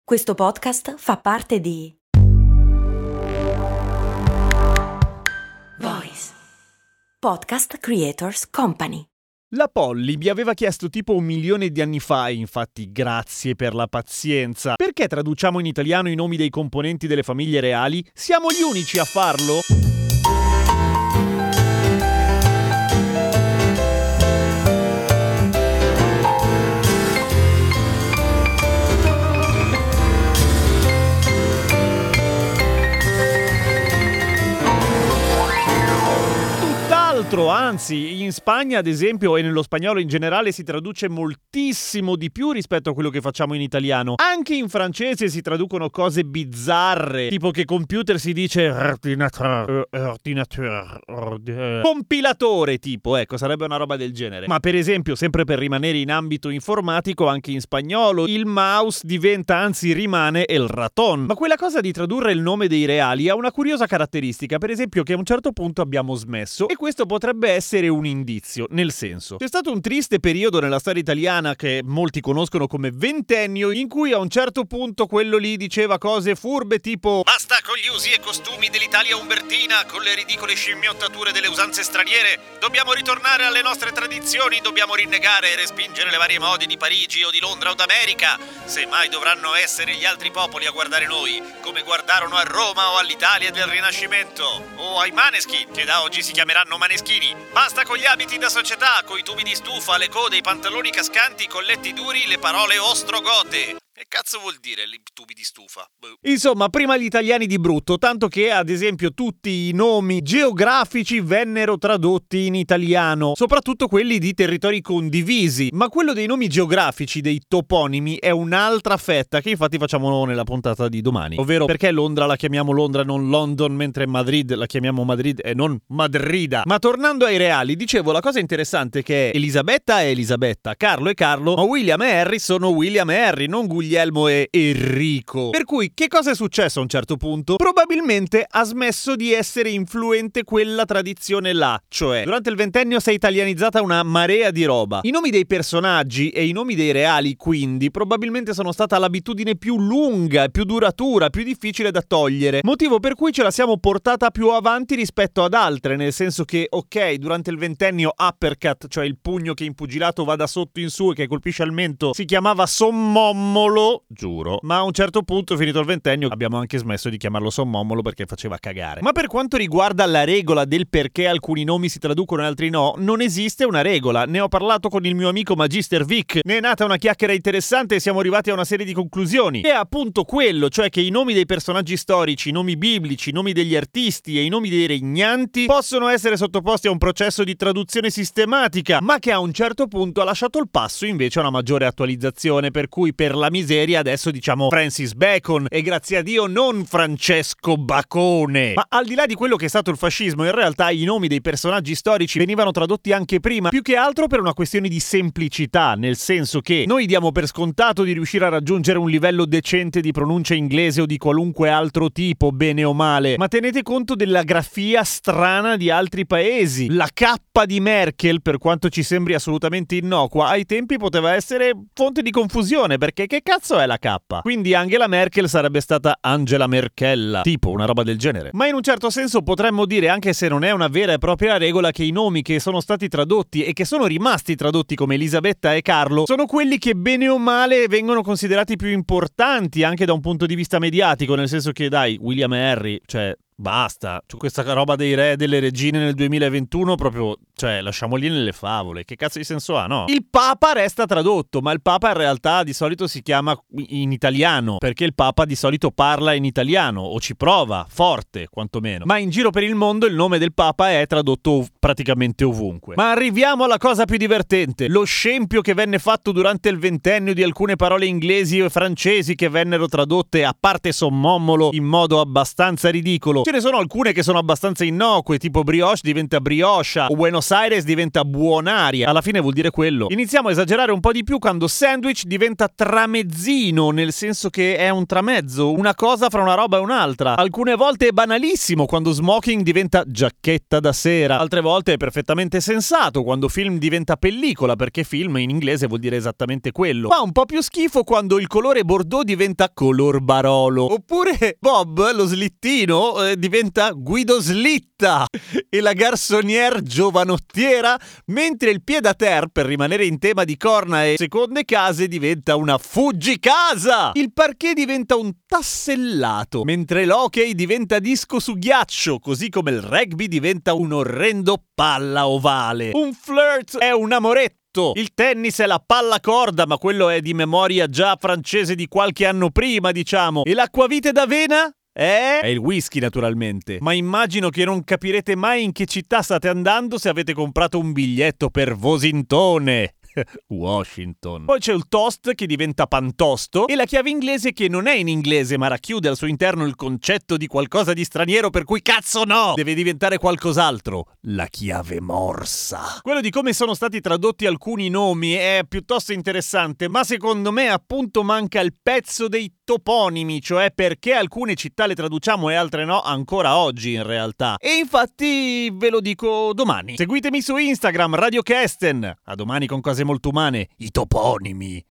Questo podcast fa parte di Voice Podcast Creators Company. La Polly mi aveva chiesto tipo 1 milione di anni fa, e infatti grazie per la pazienza. Perché traduciamo in italiano i nomi dei componenti delle famiglie reali? Siamo gli unici a farlo? Anzi, in Spagna ad esempio e nello spagnolo in generale si traduce moltissimo di più rispetto a quello che facciamo in italiano. Anche in francese si traducono cose bizzarre, tipo che computer si dice compilatore, tipo, ecco, sarebbe una roba del genere. Ma per esempio, sempre per rimanere in ambito informatico, anche in spagnolo il mouse diventa, anzi rimane, el ratón. Ma quella cosa di tradurre il nome dei reali ha una curiosa caratteristica, per esempio che a un certo punto abbiamo smesso, e questo potrebbe essere un indizio, nel senso, c'è stato un triste periodo nella storia italiana che molti conoscono come ventennio, in cui a un certo punto quello lì diceva cose furbe tipo basta con gli usi e costumi dell'Italia umbertina, con le ridicole scimmiottature delle usanze straniere, dobbiamo ritornare alle nostre tradizioni, dobbiamo rinnegare e respingere le varie mode di Parigi o di Londra o d'America, se mai dovranno essere gli altri popoli a guardare noi, come guardarono a Roma o all'Italia del Rinascimento, o ai Maneskin, che da oggi si chiameranno Maneschini. Basta con gli abiti da società, coi tubi di stufa, le code, i pantaloni cascanti, i colletti duri, le parole ostrogote. Che cazzo vuol dire i tubi di stufa? Insomma, prima gli italiani di brutto, tanto che ad esempio tutti i nomi geografici vennero tradotti in italiano, soprattutto quelli di territori condivisi, ma quello dei nomi geografici, dei toponimi, è un'altra fetta che infatti facciamo nella puntata di domani, ovvero perché Londra la chiamiamo Londra, non London, mentre Madrid la chiamiamo Madrid e non Madrida. Ma tornando ai reali, dicevo, la cosa interessante è che Elisabetta è Elisabetta, Carlo è Carlo, ma William e Harry sono William e Harry, non Guglielmo e Enrico. Per cui che cosa è successo a un certo punto? Probabilmente ha smesso di essere influente quella tradizione là, cioè durante il ventennio si è italianizzata una marea di roba. I nomi dei personaggi e i nomi dei reali quindi probabilmente sono stata l'abitudine più lunga, più duratura, più difficile da togliere, motivo per cui ce la siamo portata più avanti rispetto ad altre, nel senso che ok, durante il ventennio uppercut, cioè il pugno che in pugilato va da sotto in su e che colpisce al mento, si chiamava sommommolo, giuro, ma a un certo punto, finito il ventennio, abbiamo anche smesso di chiamarlo sommommolo perché faceva cagare. Ma per quanto riguarda la regola del perché alcuni nomi si traducono e altri no, non esiste una regola. Ne ho parlato con il mio amico Magister Vic, ne è nata una chiacchiera interessante e siamo arrivati a una serie di conclusioni. È appunto quello, cioè che i nomi dei personaggi storici, i nomi biblici, i nomi degli artisti e i nomi dei regnanti possono essere sottoposti a un processo di traduzione sistematica, ma che a un certo punto ha lasciato il passo invece a una maggiore attualizzazione, per cui per la miseria adesso diciamo Francis Bacon e grazie a Dio non Francesco Bacone. Ma al di là di quello che è stato il fascismo, in realtà i nomi dei personaggi storici venivano tradotti anche prima, più che altro per una questione di semplicità, nel senso che noi diamo per scontato di riuscire a raggiungere un livello decente di pronuncia inglese o di qualunque altro tipo, bene o male, ma tenete conto della grafia strana di altri paesi. La K di Merkel, per quanto ci sembri assolutamente innocua, ai tempi poteva essere fonte di confusione, perché che cazzo è la K? Quindi Angela Merkel sarebbe stata Angela Merkella, tipo una roba del genere. Ma in un certo senso potremmo dire, anche se non è una vera e propria regola, che i nomi che sono stati tradotti e che sono rimasti tradotti come Elisabetta e Carlo sono quelli che bene o male vengono considerati più importanti anche da un punto di vista mediatico, nel senso che dai, William e Harry, cioè basta, c'è questa roba dei re e delle regine nel 2021 proprio, cioè lasciamoli nelle favole, che cazzo di senso ha, no? Il Papa resta tradotto, ma il Papa in realtà di solito si chiama in italiano, perché il Papa di solito parla in italiano, o ci prova, forte quantomeno, ma in giro per il mondo il nome del Papa è tradotto praticamente ovunque. Ma arriviamo alla cosa più divertente, lo scempio che venne fatto durante il ventennio di alcune parole inglesi e francesi che vennero tradotte, a parte sommommolo, in modo abbastanza ridicolo. Ce ne sono alcune che sono abbastanza innocue, tipo brioche diventa brioscia, o Buenos Buenos Aires diventa buonaria, alla fine vuol dire quello. Iniziamo a esagerare un po' di più quando sandwich diventa tramezzino, nel senso che è un tramezzo, una cosa fra una roba e un'altra. Alcune volte è banalissimo quando smoking diventa giacchetta da sera, altre volte è perfettamente sensato quando film diventa pellicola, perché film in inglese vuol dire esattamente quello. Fa un po' più schifo quando il colore bordeaux diventa color barolo, oppure Bob, lo slittino, diventa Guido Slitta e la garçonnière giovanottiera, mentre il pied-à-terre, per rimanere in tema di corna e seconde case, diventa una fuggicasa. Il parquet diventa un tassellato, mentre l'hockey diventa disco su ghiaccio, così come il rugby diventa un orrendo palla ovale. Un flirt è un amoretto. Il tennis è la palla corda, ma quello è di memoria già francese di qualche anno prima, diciamo. E l'acquavite d'avena? È il whisky, naturalmente. Ma immagino che non capirete mai in che città state andando se avete comprato un biglietto per Vosintone. Washington. Poi c'è il toast che diventa pantosto e la chiave inglese che non è in inglese ma racchiude al suo interno il concetto di qualcosa di straniero, per cui cazzo no! Deve diventare qualcos'altro. La chiave morsa. Quello di come sono stati tradotti alcuni nomi è piuttosto interessante, ma secondo me appunto manca il pezzo dei toponimi, cioè perché alcune città le traduciamo e altre no ancora oggi in realtà. E infatti ve lo dico domani. Seguitemi su Instagram, Radio Kesten. A domani con cose molto umane, i toponimi.